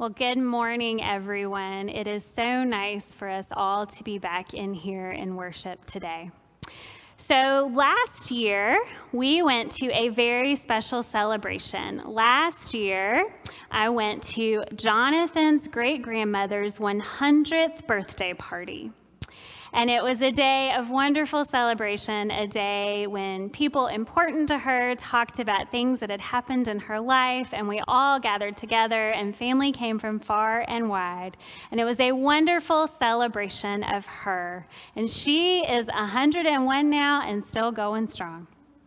Well, good morning, everyone. It is so nice for us all to be back in here in worship today. So last year, we went to a very special celebration. Last year, I went to Jonathan's great-grandmother's 100th birthday party. And it was a day of wonderful celebration, a day when people important to her talked about things that had happened in her life, and we all gathered together, and family came from far and wide. And it was a wonderful celebration of her. And she is 101 now and still going strong.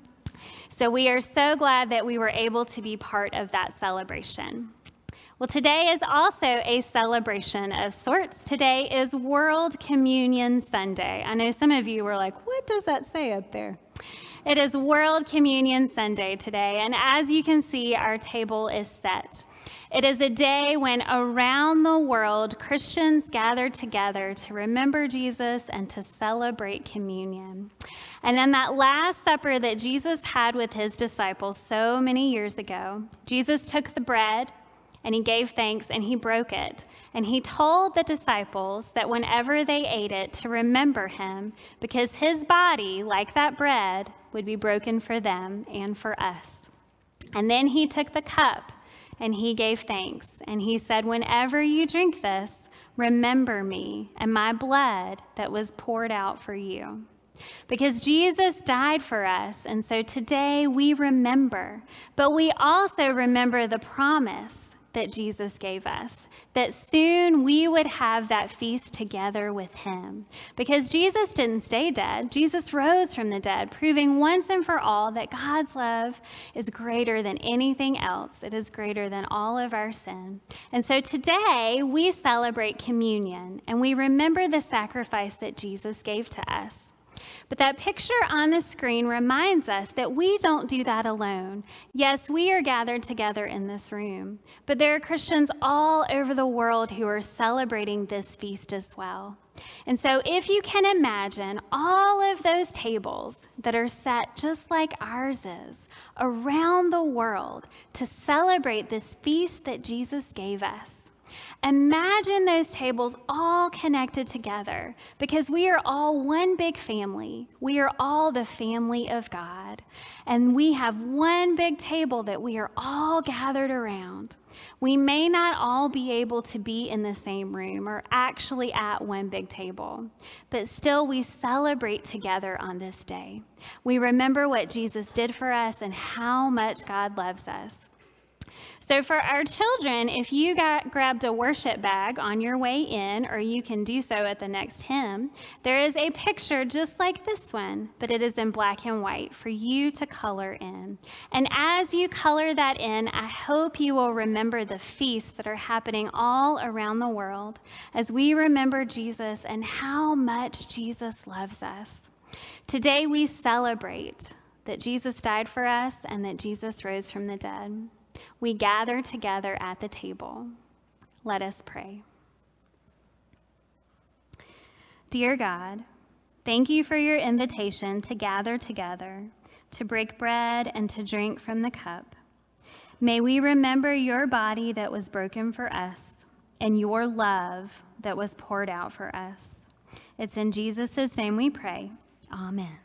So we are so glad that we were able to be part of that celebration. Well, today is also a celebration of sorts. Today is World Communion Sunday. I know some of you were like, what does that say up there? It is World Communion Sunday today, and as you can see, our table is set. It is a day when around the world, Christians gather together to remember Jesus and to celebrate communion. And then that Last Supper that Jesus had with his disciples so many years ago, Jesus took the bread, and he gave thanks, and he broke it. And he told the disciples that whenever they ate it, to remember him, because his body, like that bread, would be broken for them and for us. And then he took the cup, and he gave thanks. And he said, whenever you drink this, remember me and my blood that was poured out for you. Because Jesus died for us, and so today we remember. But we also remember the promise that Jesus gave us, that soon we would have that feast together with him. Because Jesus didn't stay dead. Jesus rose from the dead, proving once and for all that God's love is greater than anything else. It is greater than all of our sin. And so today we celebrate communion, and we remember the sacrifice that Jesus gave to us. But that picture on the screen reminds us that we don't do that alone. Yes, we are gathered together in this room, but there are Christians all over the world who are celebrating this feast as well. And so if you can imagine all of those tables that are set just like ours is around the world to celebrate this feast that Jesus gave us. Imagine those tables all connected together because we are all one big family. We are all the family of God. And we have one big table that we are all gathered around. We may not all be able to be in the same room or actually at one big table, but still we celebrate together on this day. We remember what Jesus did for us and how much God loves us. So for our children, if you grabbed a worship bag on your way in, or you can do so at the next hymn, there is a picture just like this one, but it is in black and white for you to color in. And as you color that in, I hope you will remember the feasts that are happening all around the world as we remember Jesus and how much Jesus loves us. Today we celebrate that Jesus died for us and that Jesus rose from the dead. We gather together at the table. Let us pray. Dear God, thank you for your invitation to gather together, to break bread and to drink from the cup. May we remember your body that was broken for us and your love that was poured out for us. It's in Jesus' name we pray. Amen.